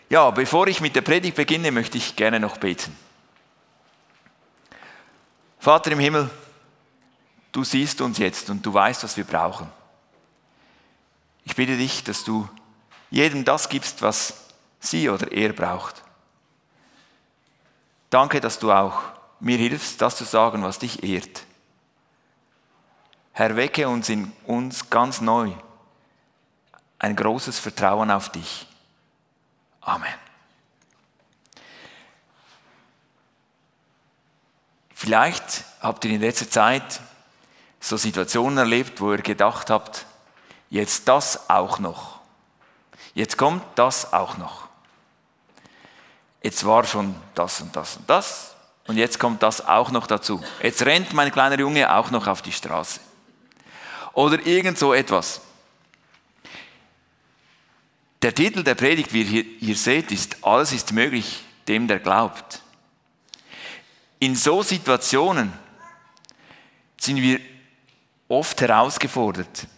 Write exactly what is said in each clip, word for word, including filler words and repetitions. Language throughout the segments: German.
Ja, bevor ich mit der Predigt beginne, möchte ich gerne noch beten. Vater im Himmel, du siehst uns jetzt und du weißt, was wir brauchen. Ich bitte dich, dass du jedem das gibst, was sie oder er braucht. Danke, dass du auch mir hilfst, das zu sagen, was dich ehrt. Herr, wecke uns in uns ganz neu ein großes Vertrauen auf dich. Amen. Vielleicht habt ihr in letzter Zeit so Situationen erlebt, wo ihr gedacht habt, jetzt das auch noch. Jetzt kommt das auch noch. Jetzt war schon das und das und das und jetzt kommt das auch noch dazu. Jetzt rennt mein kleiner Junge auch noch auf die Straße. Oder irgend so etwas. Der Titel der Predigt, wie ihr hier, hier seht, ist Alles ist möglich, dem der glaubt. In so Situationen sind wir oft herausgefordert.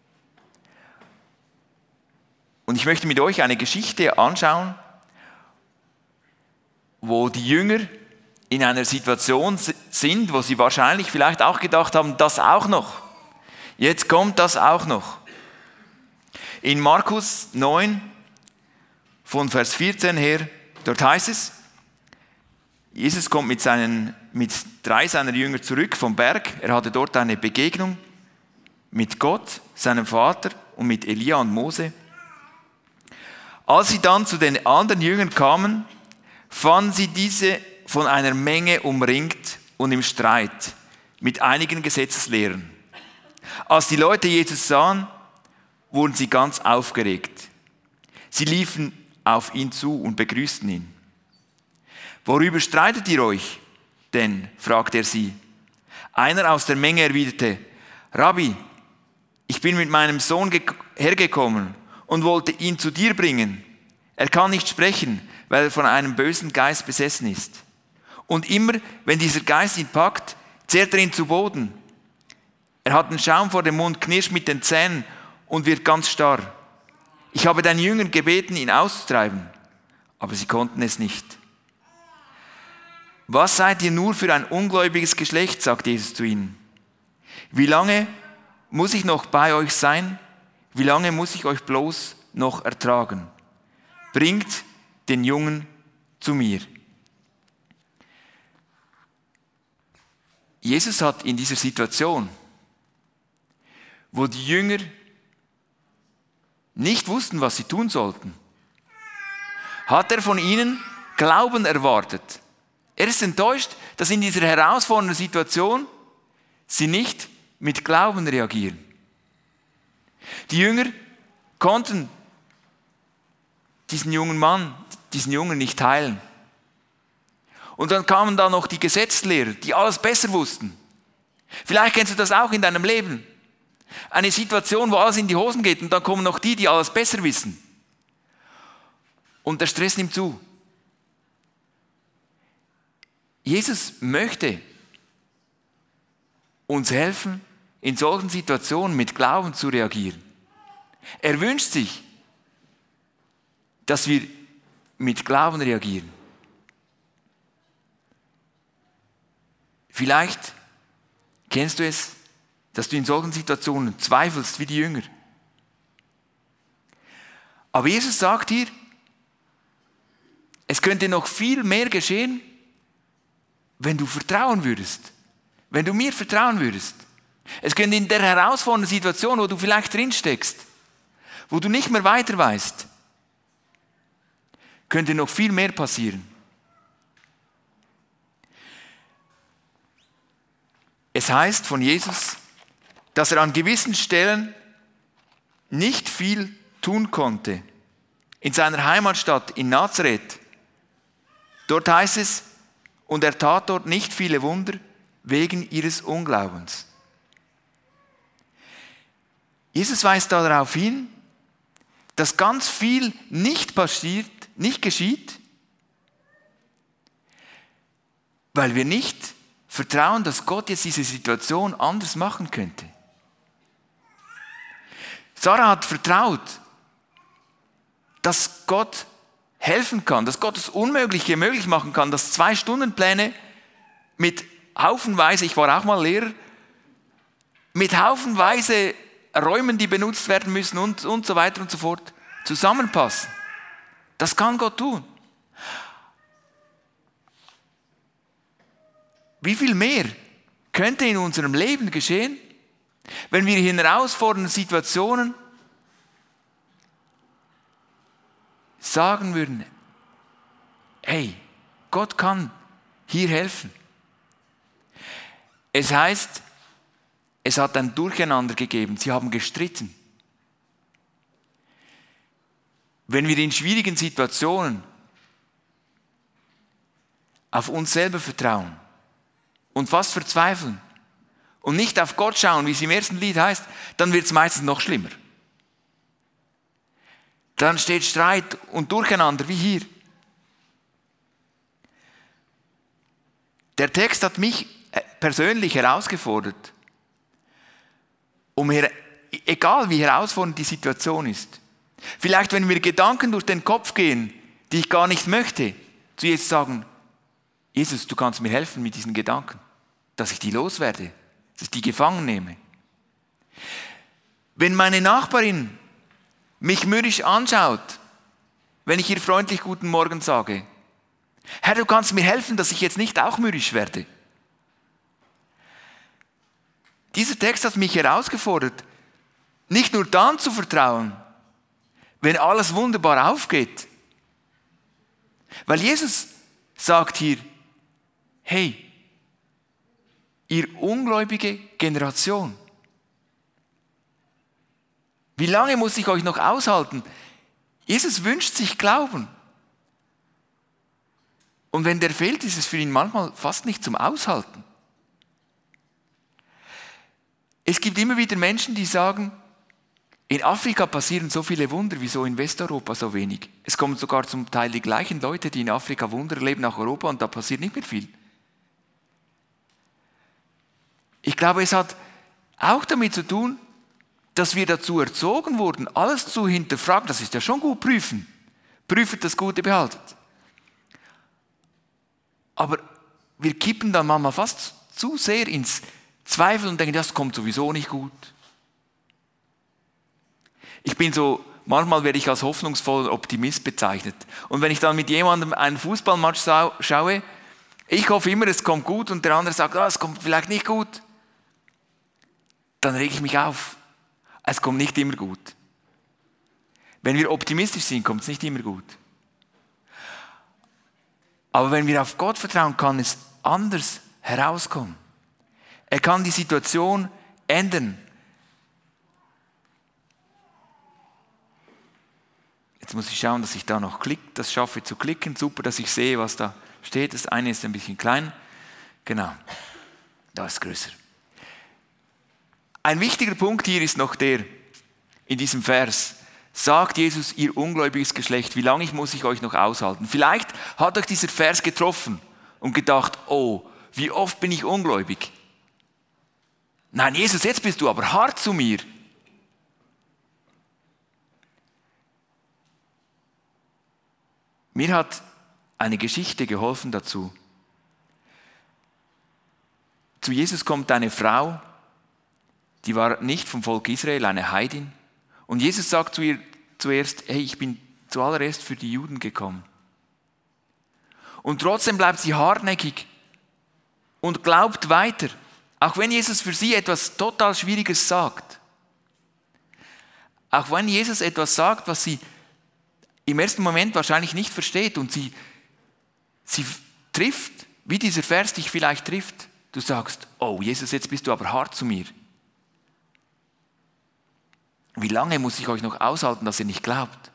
Und ich möchte mit euch eine Geschichte anschauen, wo die Jünger in einer Situation sind, wo sie wahrscheinlich vielleicht auch gedacht haben, das auch noch. Jetzt kommt das auch noch. In Markus neun, von Vers vierzehn her, dort heißt es, Jesus kommt mit, seinen, mit drei seiner Jünger zurück vom Berg. Er hatte dort eine Begegnung mit Gott, seinem Vater und mit Elia und Mose. Als sie dann zu den anderen Jüngern kamen, fanden sie diese von einer Menge umringt und im Streit mit einigen Gesetzeslehrern. Als die Leute Jesus sahen, wurden sie ganz aufgeregt. Sie liefen auf ihn zu und begrüßten ihn. »Worüber streitet ihr euch denn?« fragte er sie. Einer aus der Menge erwiderte, »Rabbi, ich bin mit meinem Sohn hergekommen und wollte ihn zu dir bringen. Er kann nicht sprechen, weil er von einem bösen Geist besessen ist. Und immer, wenn dieser Geist ihn packt, zerrt er ihn zu Boden. Er hat einen Schaum vor dem Mund, knirscht mit den Zähnen und wird ganz starr. Ich habe deinen Jüngern gebeten, ihn auszutreiben, aber sie konnten es nicht.« »Was seid ihr nur für ein ungläubiges Geschlecht?« sagte Jesus zu ihnen. »Wie lange muss ich noch bei euch sein? Wie lange muss ich euch bloß noch ertragen? Bringt den Jungen zu mir.« Jesus hat in dieser Situation, wo die Jünger nicht wussten, was sie tun sollten, hat er von ihnen Glauben erwartet. Er ist enttäuscht, dass in dieser herausfordernden Situation sie nicht mit Glauben reagieren. Die Jünger konnten diesen jungen Mann, diesen Jungen nicht heilen. Und dann kamen da noch die Gesetzeslehrer, die alles besser wussten. Vielleicht kennst du das auch in deinem Leben. Eine Situation, wo alles in die Hosen geht und dann kommen noch die, die alles besser wissen. Und der Stress nimmt zu. Jesus möchte uns helfen, in solchen Situationen mit Glauben zu reagieren. Er wünscht sich, dass wir mit Glauben reagieren. Vielleicht kennst du es, dass du in solchen Situationen zweifelst wie die Jünger. Aber Jesus sagt hier, es könnte noch viel mehr geschehen, wenn du vertrauen würdest. Wenn du mir vertrauen würdest. Es könnte in der herausfordernden Situation, wo du vielleicht drinsteckst, wo du nicht mehr weiter weißt, könnte noch viel mehr passieren. Es heißt von Jesus, dass er an gewissen Stellen nicht viel tun konnte. In seiner Heimatstadt in Nazareth. Dort heißt es, und er tat dort nicht viele Wunder wegen ihres Unglaubens. Jesus weist darauf hin, dass ganz viel nicht passiert, nicht geschieht, weil wir nicht vertrauen, dass Gott jetzt diese Situation anders machen könnte. Sarah hat vertraut, dass Gott helfen kann, dass Gott das Unmögliche möglich machen kann, dass zwei Stundenpläne mit haufenweise, ich war auch mal Lehrer, mit haufenweise Räumen, die benutzt werden müssen und, und so weiter und so fort, zusammenpassen. Das kann Gott tun. Wie viel mehr könnte in unserem Leben geschehen, wenn wir in herausfordernden Situationen sagen würden, hey, Gott kann hier helfen. Es heißt, es hat ein Durcheinander gegeben, sie haben gestritten. Wenn wir in schwierigen Situationen auf uns selber vertrauen und fast verzweifeln und nicht auf Gott schauen, wie es im ersten Lied heißt, dann wird es meistens noch schlimmer. Dann steht Streit und Durcheinander, wie hier. Der Text hat mich persönlich herausgefordert, um her, egal wie herausfordernd die Situation ist, vielleicht wenn mir Gedanken durch den Kopf gehen, die ich gar nicht möchte, zu Jesus sagen, Jesus, du kannst mir helfen mit diesen Gedanken, dass ich die loswerde, dass ich die gefangen nehme. Wenn meine Nachbarin mich mürrisch anschaut, wenn ich ihr freundlich guten Morgen sage, Herr, du kannst mir helfen, dass ich jetzt nicht auch mürrisch werde. Dieser Text hat mich herausgefordert, nicht nur dann zu vertrauen, wenn alles wunderbar aufgeht. Weil Jesus sagt hier, hey, ihr ungläubige Generation, wie lange muss ich euch noch aushalten? Jesus wünscht sich Glauben. Und wenn der fehlt, ist es für ihn manchmal fast nicht zum Aushalten. Es gibt immer wieder Menschen, die sagen, in Afrika passieren so viele Wunder, wieso in Westeuropa so wenig? Es kommen sogar zum Teil die gleichen Leute, die in Afrika Wunder erleben, nach Europa und da passiert nicht mehr viel. Ich glaube, es hat auch damit zu tun, dass wir dazu erzogen wurden, alles zu hinterfragen. Das ist ja schon gut, prüfen. Prüft das Gute, behaltet. Aber wir kippen dann manchmal fast zu sehr ins Zweifel und denken, das kommt sowieso nicht gut. Ich bin so, manchmal werde ich als hoffnungsvoller Optimist bezeichnet. Und wenn ich dann mit jemandem einen Fußballmatch schaue, ich hoffe immer, es kommt gut und der andere sagt, oh, es kommt vielleicht nicht gut. Dann rege ich mich auf. Es kommt nicht immer gut. Wenn wir optimistisch sind, kommt es nicht immer gut. Aber wenn wir auf Gott vertrauen, kann es anders herauskommen. Er kann die Situation ändern. Jetzt muss ich schauen, dass ich da noch klick, das schaffe zu klicken. Super, dass ich sehe, was da steht. Das eine ist ein bisschen klein. Genau, da ist größer. Ein wichtiger Punkt hier ist noch der, in diesem Vers, sagt Jesus, ihr ungläubiges Geschlecht, wie lange muss ich euch noch aushalten? Vielleicht hat euch dieser Vers getroffen und gedacht, oh, wie oft bin ich ungläubig? Nein, Jesus, jetzt bist du aber hart zu mir. Mir hat eine Geschichte geholfen dazu. Zu Jesus kommt eine Frau, die war nicht vom Volk Israel, eine Heidin. Und Jesus sagt zu ihr zuerst, hey, ich bin zuallererst für die Juden gekommen. Und trotzdem bleibt sie hartnäckig und glaubt weiter, auch wenn Jesus für sie etwas total Schwieriges sagt. Auch wenn Jesus etwas sagt, was sie im ersten Moment wahrscheinlich nicht versteht und sie, sie trifft, wie dieser Vers dich vielleicht trifft. Du sagst, oh Jesus, jetzt bist du aber hart zu mir. Wie lange muss ich euch noch aushalten, dass ihr nicht glaubt?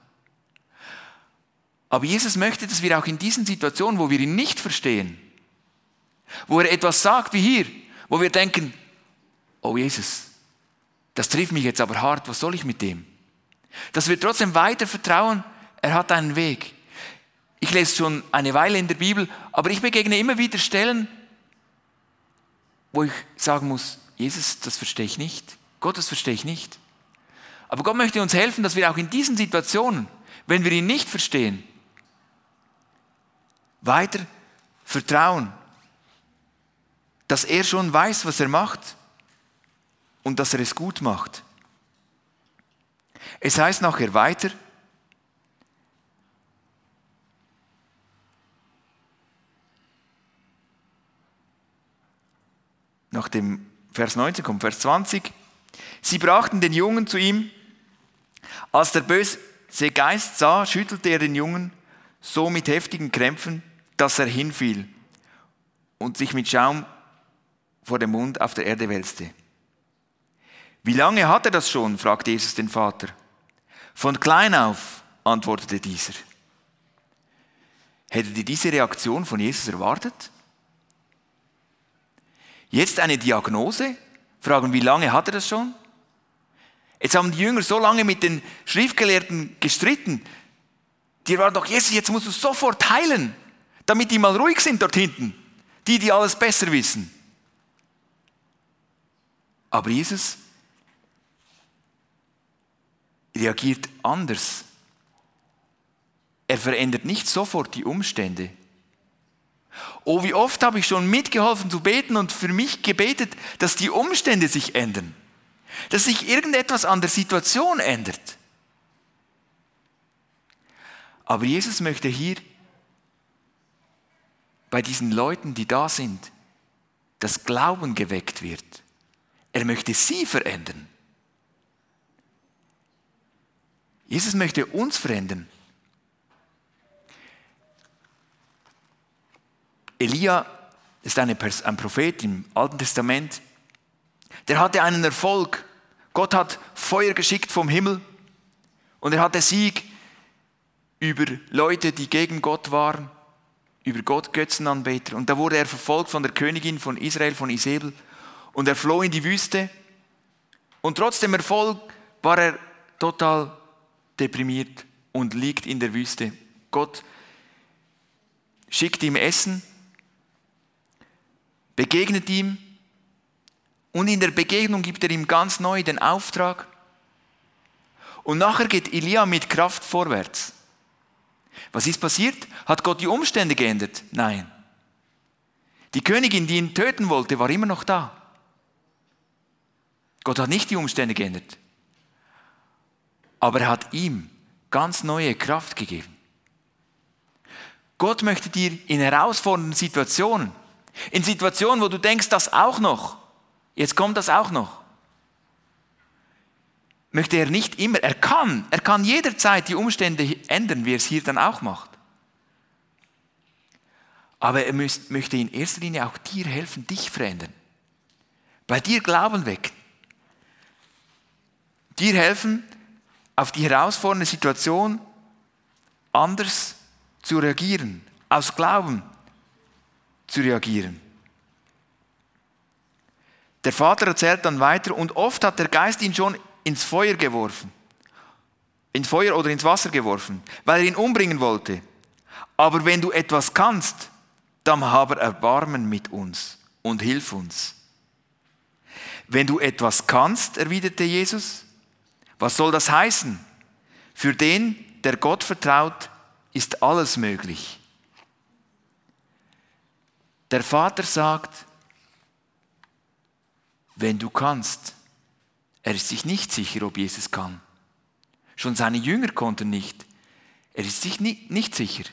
Aber Jesus möchte, dass wir auch in diesen Situationen, wo wir ihn nicht verstehen, wo er etwas sagt wie hier, wo wir denken, oh Jesus, das trifft mich jetzt aber hart, was soll ich mit dem? Dass wir trotzdem weiter vertrauen, er hat einen Weg. Ich lese schon eine Weile in der Bibel, aber ich begegne immer wieder Stellen, wo ich sagen muss, Jesus, das verstehe ich nicht. Gott, das verstehe ich nicht. Aber Gott möchte uns helfen, dass wir auch in diesen Situationen, wenn wir ihn nicht verstehen, weiter vertrauen, dass er schon weiß, was er macht und dass er es gut macht. Es heißt nachher weiter, nach dem Vers neunzehn kommt Vers zwanzig, sie brachten den Jungen zu ihm. Als der böse Geist sah, schüttelte er den Jungen so mit heftigen Krämpfen, dass er hinfiel und sich mit Schaum vor dem Mund auf der Erde wälzte. Wie lange hat er das schon? Fragte Jesus den Vater. Von klein auf, antwortete dieser. Hättet ihr diese Reaktion von Jesus erwartet? Jetzt eine Diagnose? Fragen, wie lange hat er das schon? Jetzt haben die Jünger so lange mit den Schriftgelehrten gestritten. Die waren doch, Jesus, jetzt musst du sofort heilen, damit die mal ruhig sind dort hinten. Die, die alles besser wissen. Aber Jesus reagiert anders. Er verändert nicht sofort die Umstände. Oh, wie oft habe ich schon mitgeholfen zu beten und für mich gebetet, dass die Umstände sich ändern. Dass sich irgendetwas an der Situation ändert. Aber Jesus möchte hier bei diesen Leuten, die da sind, dass Glauben geweckt wird. Er möchte sie verändern. Jesus möchte uns verändern. Elia ist eine, ein Prophet im Alten Testament. Der hatte einen Erfolg. Gott hat Feuer geschickt vom Himmel und er hatte Sieg über Leute, die gegen Gott waren, über Gott Götzenanbeter. Und da wurde er verfolgt von der Königin von Israel, von Isabel, und er floh in die Wüste. Und trotz dem Erfolg war er total deprimiert und liegt in der Wüste. Gott schickt ihm Essen, begegnet ihm und in der Begegnung gibt er ihm ganz neu den Auftrag. Und nachher geht Elia mit Kraft vorwärts. Was ist passiert? Hat Gott die Umstände geändert? Nein. Die Königin, die ihn töten wollte, war immer noch da. Gott hat nicht die Umstände geändert. Aber er hat ihm ganz neue Kraft gegeben. Gott möchte dir in herausfordernden Situationen, in Situationen, wo du denkst, das auch noch, jetzt kommt das auch noch, möchte er nicht immer, er kann, er kann jederzeit die Umstände ändern, wie er es hier dann auch macht. Aber er möchte in erster Linie auch dir helfen, dich verändern. Bei dir Glauben wecken. Dir helfen, auf die herausfordernde Situation anders zu reagieren, aus Glauben zu reagieren. Der Vater erzählt dann weiter, und oft hat der Geist ihn schon ins Feuer geworfen, ins Feuer oder ins Wasser geworfen, weil er ihn umbringen wollte. Aber wenn du etwas kannst, dann habe Erbarmen mit uns und hilf uns. Wenn du etwas kannst, erwiderte Jesus, was soll das heißen? Für den, der Gott vertraut, ist alles möglich. Der Vater sagt, wenn du kannst. Er ist sich nicht sicher, ob Jesus kann. Schon seine Jünger konnten nicht. Er ist sich nicht, nicht sicher.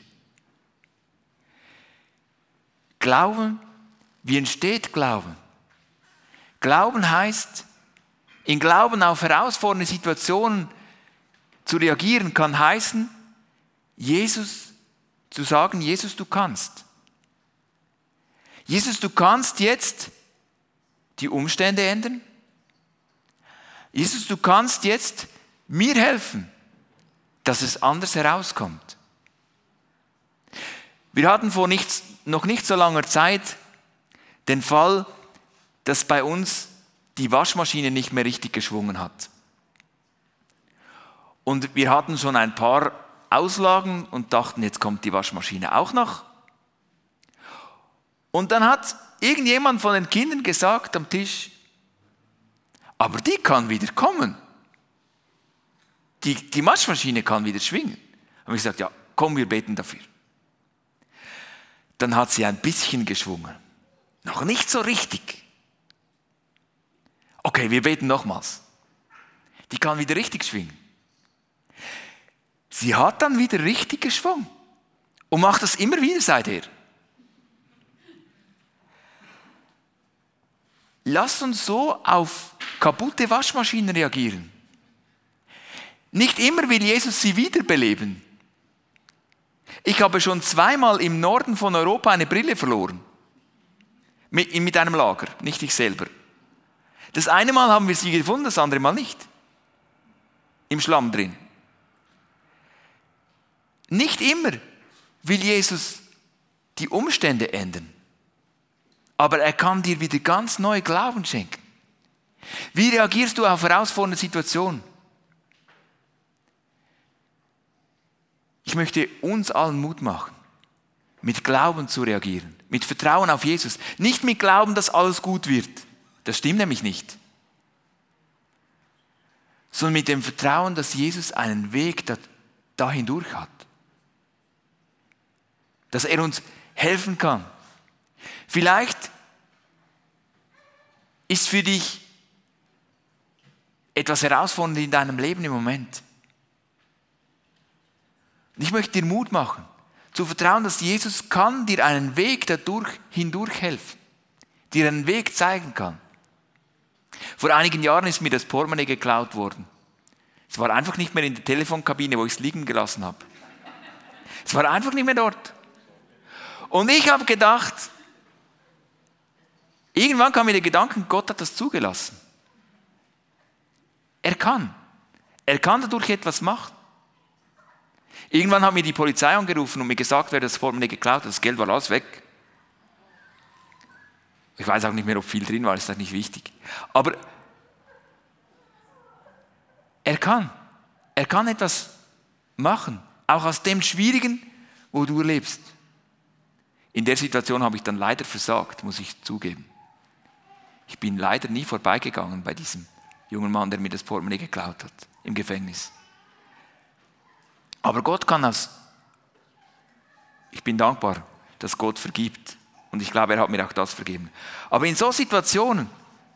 Glauben, wie entsteht Glauben? Glauben heißt, in Glauben auf herausfordernde Situationen zu reagieren, kann heißen, Jesus zu sagen, Jesus, du kannst. Jesus, du kannst jetzt die Umstände ändern. Jesus, du kannst jetzt mir helfen, dass es anders herauskommt. Wir hatten vor nicht, noch nicht so langer Zeit den Fall, dass bei uns die Waschmaschine nicht mehr richtig geschwungen hat. Und wir hatten schon ein paar Auslagen und dachten, jetzt kommt die Waschmaschine auch noch. Und dann hat irgendjemand von den Kindern gesagt am Tisch, aber die kann wieder kommen. Die, die Waschmaschine kann wieder schwingen. Und ich gesagt, ja, komm, wir beten dafür. dann hat sie ein bisschen geschwungen. Noch nicht so richtig. Okay, wir beten nochmals. Die kann wieder richtig schwingen. Sie hat dann wieder richtig geschwungen und macht das immer wieder seither. Lasst uns so auf kaputte Waschmaschinen reagieren. Nicht immer will Jesus sie wiederbeleben. Ich habe schon zweimal im Norden von Europa eine Brille verloren. Mit, mit einem Lager, nicht ich selber. Das eine Mal haben wir sie gefunden, das andere Mal nicht. Im Schlamm drin. Nicht immer will Jesus die Umstände ändern. Aber er kann dir wieder ganz neue Glauben schenken. Wie reagierst du auf herausfordernde Situationen? Ich möchte uns allen Mut machen, mit Glauben zu reagieren, mit Vertrauen auf Jesus. Nicht mit Glauben, dass alles gut wird. Das stimmt nämlich nicht. Sondern mit dem Vertrauen, dass Jesus einen Weg dahin durch hat. Dass er uns helfen kann. Vielleicht ist für dich etwas herausfordernd in deinem Leben im Moment. Ich möchte dir Mut machen, zu vertrauen, dass Jesus kann dir einen Weg dadurch hindurch helfen, dir einen Weg zeigen kann. Vor einigen Jahren ist mir das Portemonnaie geklaut worden. Es war einfach nicht mehr in der Telefonkabine, wo ich es liegen gelassen habe. Es war einfach nicht mehr dort. Und ich habe gedacht, irgendwann kam mir der Gedanke, Gott hat das zugelassen. Er kann. Er kann dadurch etwas machen. Irgendwann hat mir die Polizei angerufen und mir gesagt, wer das Portemonnaie geklaut hat. Das Geld war alles weg. Ich weiß auch nicht mehr, ob viel drin war, ist auch nicht wichtig. Aber er kann. Er kann etwas machen. Auch aus dem Schwierigen, wo du lebst. In der Situation habe ich dann leider versagt, muss ich zugeben. Ich bin leider nie vorbeigegangen bei diesem jungen Mann, der mir das Portemonnaie geklaut hat, im Gefängnis. Aber Gott kann das. Ich bin dankbar, dass Gott vergibt. Und ich glaube, er hat mir auch das vergeben. Aber in so Situationen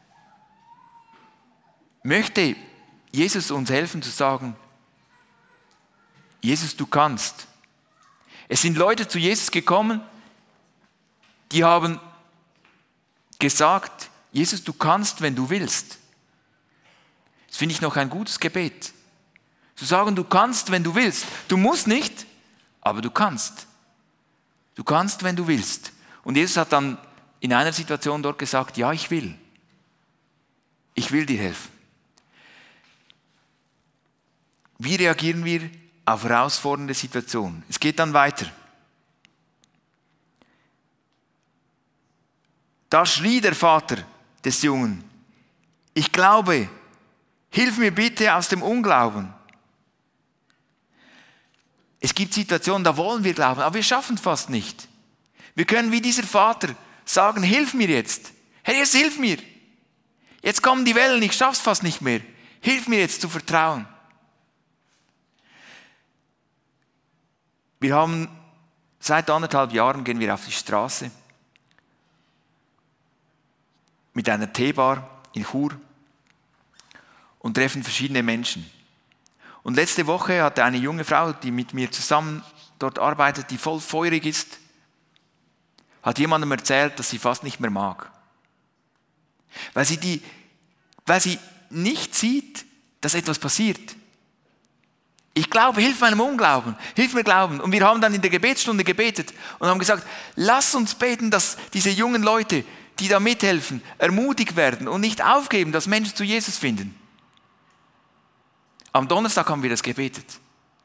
möchte Jesus uns helfen zu sagen, Jesus, du kannst. Es sind Leute zu Jesus gekommen, die haben gesagt, Jesus, du kannst, wenn du willst. Das finde ich noch ein gutes Gebet. Zu sagen, du kannst, wenn du willst. Du musst nicht, aber du kannst. Du kannst, wenn du willst. Und Jesus hat dann in einer Situation dort gesagt, ja, ich will. Ich will dir helfen. Wie reagieren wir auf herausfordernde Situationen? Es geht dann weiter. Da schrie der Vater des Jungen, ich glaube, hilf mir bitte aus dem Unglauben. Es gibt Situationen, da wollen wir glauben, aber wir schaffen es fast nicht. Wir können wie dieser Vater sagen, hilf mir jetzt. Herr, jetzt hilf mir. Jetzt kommen die Wellen, ich schaff's fast nicht mehr. Hilf mir jetzt zu vertrauen. Wir haben seit anderthalb Jahren gehen wir auf die Straße mit einer Teebar in Chur und treffen verschiedene Menschen. Und letzte Woche hatte eine junge Frau, die mit mir zusammen dort arbeitet, die voll feurig ist, hat jemandem erzählt, dass sie fast nicht mehr mag. Weil sie, die, weil sie nicht sieht, dass etwas passiert. Ich glaube, hilf meinem Unglauben, hilf mir glauben. Und wir haben dann in der Gebetsstunde gebetet und haben gesagt, lass uns beten, dass diese jungen Leute, die da mithelfen, ermutigt werden und nicht aufgeben, dass Menschen zu Jesus finden. Am Donnerstag haben wir das gebetet.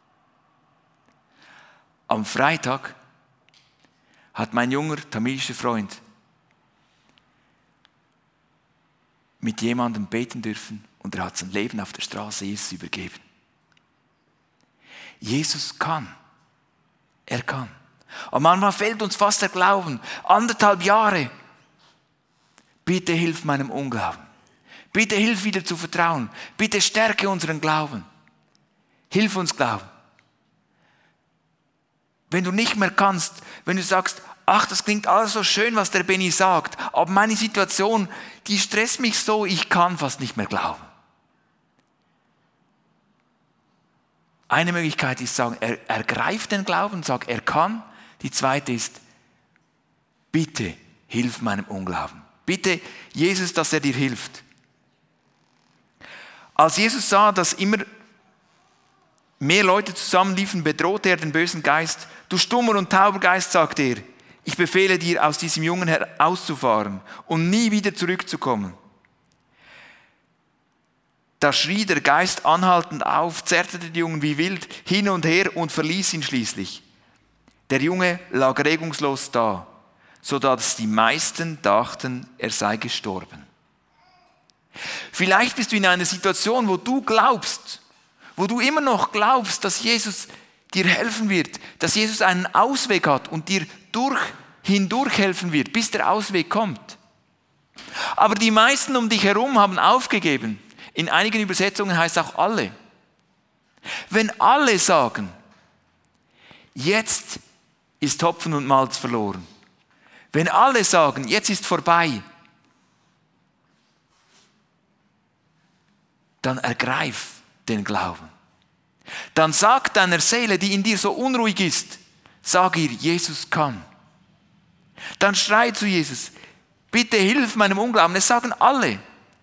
Am Freitag hat mein junger tamilischer Freund mit jemandem beten dürfen und er hat sein Leben auf der Straße Jesus übergeben. Jesus kann. Er kann. Und manchmal fehlt uns fast der Glauben. Anderthalb Jahre. Bitte hilf meinem Unglauben. Bitte hilf wieder zu vertrauen. Bitte stärke unseren Glauben. Hilf uns glauben. Wenn du nicht mehr kannst, wenn du sagst, ach, das klingt alles so schön, was der Benny sagt, aber meine Situation, die stresst mich so, ich kann fast nicht mehr glauben. Eine Möglichkeit ist sagen, er, ergreift den Glauben, sagt, er kann. Die zweite ist, bitte hilf meinem Unglauben. Bitte, Jesus, dass er dir hilft. Als Jesus sah, dass immer mehr Leute zusammenliefen, bedrohte er den bösen Geist. Du stummer und tauber Geist, sagte er, ich befehle dir, aus diesem Jungen herauszufahren und nie wieder zurückzukommen. Da schrie der Geist anhaltend auf, zerrte den Jungen wie wild hin und her und verließ ihn schließlich. Der Junge lag regungslos da, sodass die meisten dachten, er sei gestorben. Vielleicht bist du in einer Situation, wo du glaubst, wo du immer noch glaubst, dass Jesus dir helfen wird, dass Jesus einen Ausweg hat und dir durch, hindurch helfen wird, bis der Ausweg kommt. Aber die meisten um dich herum haben aufgegeben. In einigen Übersetzungen heißt es auch alle. Wenn alle sagen, jetzt ist Hopfen und Malz verloren. Wenn alle sagen, jetzt ist vorbei, dann ergreif den Glauben. Dann sag deiner Seele, die in dir so unruhig ist, sag ihr, Jesus kann. Dann schrei zu Jesus, bitte hilf meinem Unglauben. Es sagen alle.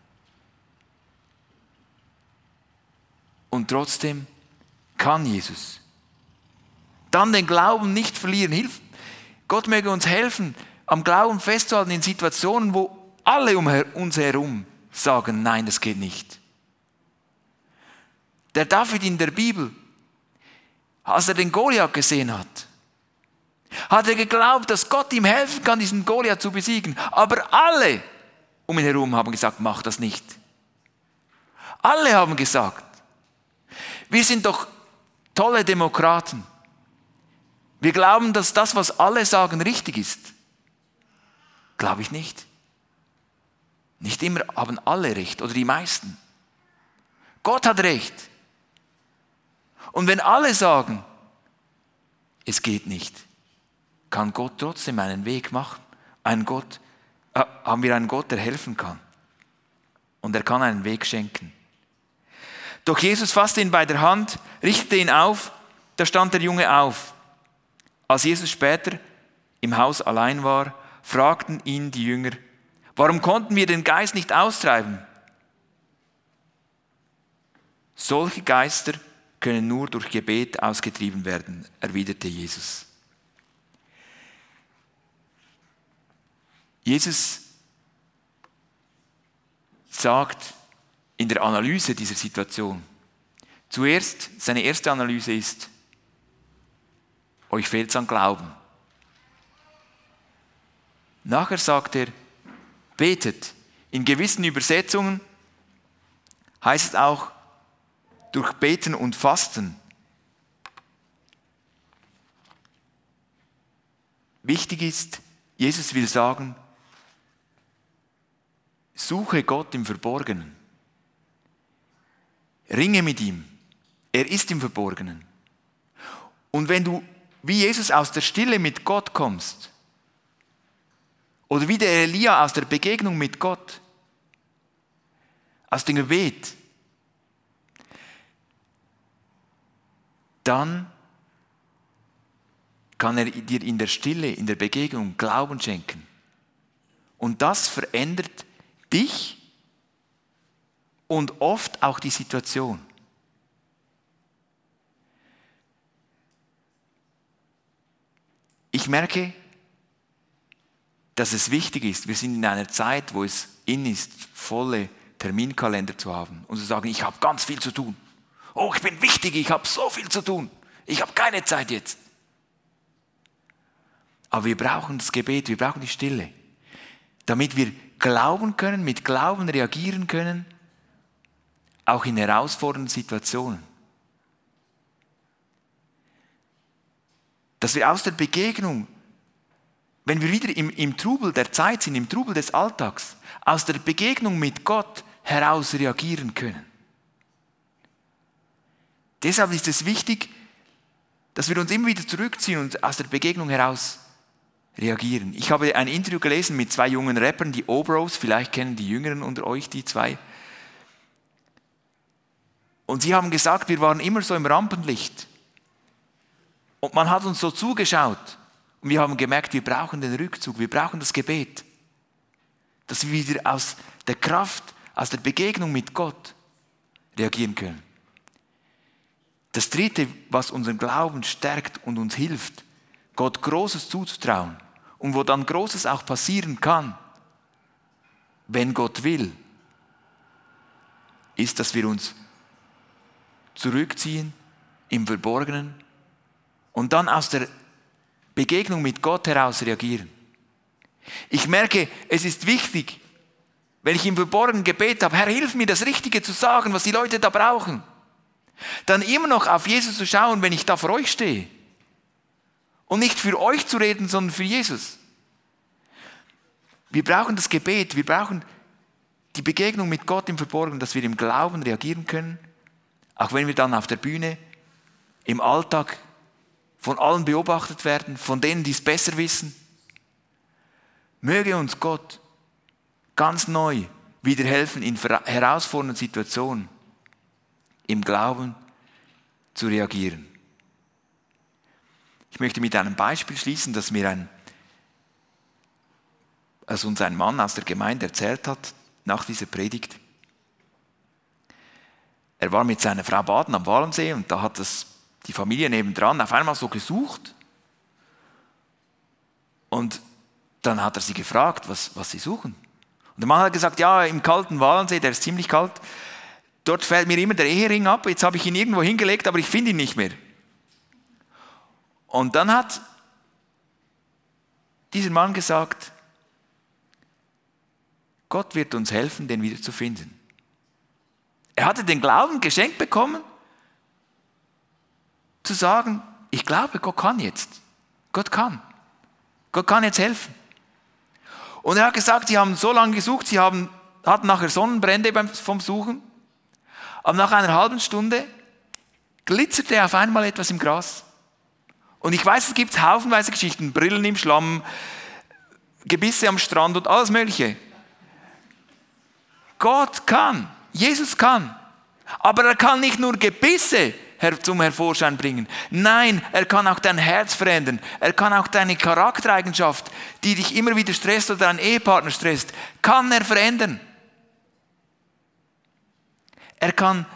Und trotzdem kann Jesus. Dann den Glauben nicht verlieren. Hilf. Gott möge uns helfen, am Glauben festzuhalten in Situationen, wo alle um uns herum sagen, nein, das geht nicht. Der David in der Bibel, als er den Goliath gesehen hat, hat er geglaubt, dass Gott ihm helfen kann, diesen Goliath zu besiegen. Aber alle um ihn herum haben gesagt, mach das nicht. Alle haben gesagt, wir sind doch tolle Demokraten. Wir glauben, dass das, was alle sagen, richtig ist. Glaube ich nicht. Nicht immer haben alle recht oder die meisten. Gott hat recht. Und wenn alle sagen, es geht nicht, kann Gott trotzdem einen Weg machen. Einen Gott, äh, haben wir einen Gott, der helfen kann. Und er kann einen Weg schenken. Doch Jesus fasste ihn bei der Hand, richtete ihn auf, da stand der Junge auf. Als Jesus später im Haus allein war, fragten ihn die Jünger, warum konnten wir den Geist nicht austreiben? Solche Geister können nur durch Gebet ausgetrieben werden, erwiderte Jesus. Jesus sagt in der Analyse dieser Situation, zuerst, seine erste Analyse ist, euch fehlt es an Glauben. Nachher sagt er, betet. In gewissen Übersetzungen heißt es auch, durch Beten und Fasten. Wichtig ist, Jesus will sagen, suche Gott im Verborgenen. Ringe mit ihm. Er ist im Verborgenen. Und wenn du wie Jesus aus der Stille mit Gott kommst, oder wie der Elia aus der Begegnung mit Gott, aus dem Gebet, dann kann er dir in der Stille, in der Begegnung Glauben schenken. Und das verändert dich und oft auch die Situation. Ich merke, dass es wichtig ist, wir sind in einer Zeit, wo es in ist, volle Terminkalender zu haben und zu sagen, ich habe ganz viel zu tun. Oh, ich bin wichtig, ich habe so viel zu tun. Ich habe keine Zeit jetzt. Aber wir brauchen das Gebet, wir brauchen die Stille, damit wir glauben können, mit Glauben reagieren können, auch in herausfordernden Situationen. Dass wir aus der Begegnung, wenn wir wieder im, im Trubel der Zeit sind, im Trubel des Alltags, aus der Begegnung mit Gott heraus reagieren können. Deshalb ist es wichtig, dass wir uns immer wieder zurückziehen und aus der Begegnung heraus reagieren. Ich habe ein Interview gelesen mit zwei jungen Rappern, die Obros, vielleicht kennen die Jüngeren unter euch die zwei. Und sie haben gesagt, wir waren immer so im Rampenlicht. Und man hat uns so zugeschaut. Und wir haben gemerkt, wir brauchen den Rückzug, wir brauchen das Gebet. Dass wir wieder aus der Kraft, aus der Begegnung mit Gott reagieren können. Das Dritte, was unseren Glauben stärkt und uns hilft, Gott Großes zuzutrauen und wo dann Großes auch passieren kann, wenn Gott will, ist, dass wir uns zurückziehen im Verborgenen und dann aus der Begegnung mit Gott heraus reagieren. Ich merke, es ist wichtig, wenn ich im Verborgenen Gebet habe, Herr, hilf mir, das Richtige zu sagen, was die Leute da brauchen, dann immer noch auf Jesus zu schauen, wenn ich da vor euch stehe. Und nicht für euch zu reden, sondern für Jesus. Wir brauchen das Gebet, wir brauchen die Begegnung mit Gott im Verborgenen, dass wir im Glauben reagieren können, auch wenn wir dann auf der Bühne, im Alltag von allen beobachtet werden, von denen, die es besser wissen. Möge uns Gott ganz neu wieder helfen, in herausfordernden Situationen im Glauben zu reagieren. Ich möchte mit einem Beispiel schließen, das mir ein, also uns ein Mann aus der Gemeinde erzählt hat, nach dieser Predigt. Er war mit seiner Frau baden am Walensee und da hat das die Familie nebendran auf einmal so gesucht. Und dann hat er sie gefragt, was, was sie suchen. Und der Mann hat gesagt, ja, im kalten Walensee, der ist ziemlich kalt, dort fällt mir immer der Ehering ab, jetzt habe ich ihn irgendwo hingelegt, aber ich finde ihn nicht mehr. Und dann hat dieser Mann gesagt, Gott wird uns helfen, den wieder zu finden. Er hatte den Glauben geschenkt bekommen, zu sagen, ich glaube, Gott kann jetzt. Gott kann. Gott kann jetzt helfen. Und er hat gesagt, sie haben so lange gesucht, sie haben, hatten nachher Sonnenbrände beim, vom Suchen, aber nach einer halben Stunde glitzerte auf einmal etwas im Gras. Und ich weiß, es gibt haufenweise Geschichten, Brillen im Schlamm, Gebisse am Strand und alles Mögliche. Gott kann, Jesus kann, aber er kann nicht nur Gebisse zum Hervorschein bringen. Nein, er kann auch dein Herz verändern. Er kann auch deine Charaktereigenschaft, die dich immer wieder stresst oder deinen Ehepartner stresst, kann er verändern. Er kann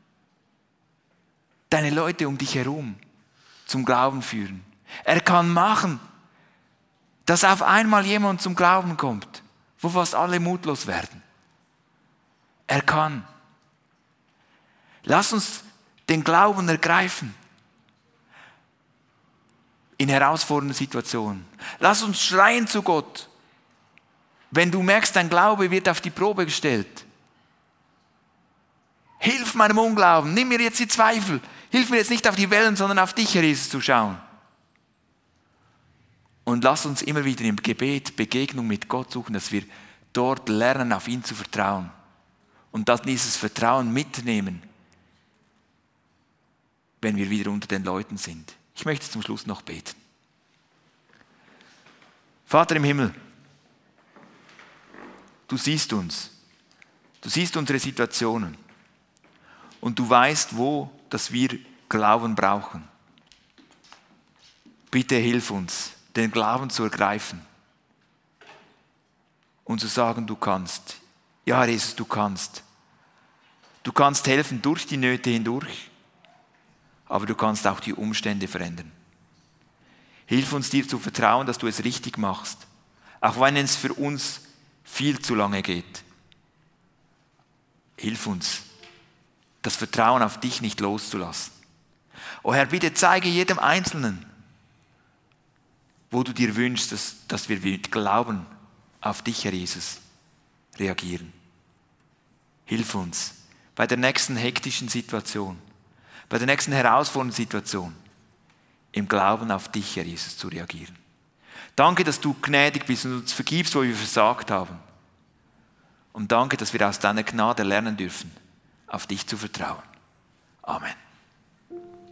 deine Leute um dich herum zum Glauben führen. Er kann machen, dass auf einmal jemand zum Glauben kommt, wo fast alle mutlos werden. Er kann. Lass uns den Glauben ergreifen in herausfordernden Situationen. Lass uns schreien zu Gott, wenn du merkst, dein Glaube wird auf die Probe gestellt. Hilf meinem Unglauben, nimm mir jetzt die Zweifel. Hilf mir jetzt nicht auf die Wellen, sondern auf dich, Herr Jesus, zu schauen. Und lass uns immer wieder im Gebet Begegnung mit Gott suchen, dass wir dort lernen, auf ihn zu vertrauen. Und dann dieses Vertrauen mitnehmen, wenn wir wieder unter den Leuten sind. Ich möchte zum Schluss noch beten. Vater im Himmel, du siehst uns. Du siehst unsere Situationen. Und du weißt, wo, dass wir Glauben brauchen. Bitte hilf uns, den Glauben zu ergreifen und zu sagen, du kannst. Ja, Jesus, du kannst. Du kannst helfen durch die Nöte hindurch, aber du kannst auch die Umstände verändern. Hilf uns, dir zu vertrauen, dass du es richtig machst, auch wenn es für uns viel zu lange geht. Hilf uns, das Vertrauen auf dich nicht loszulassen. O Herr, bitte zeige jedem Einzelnen, wo du dir wünschst, dass, dass wir mit Glauben auf dich, Herr Jesus, reagieren. Hilf uns bei der nächsten hektischen Situation, bei der nächsten herausfordernden Situation, im Glauben auf dich, Herr Jesus, zu reagieren. Danke, dass du gnädig bist und uns vergibst, wo wir versagt haben. Und danke, dass wir aus deiner Gnade lernen dürfen, auf dich zu vertrauen. Amen.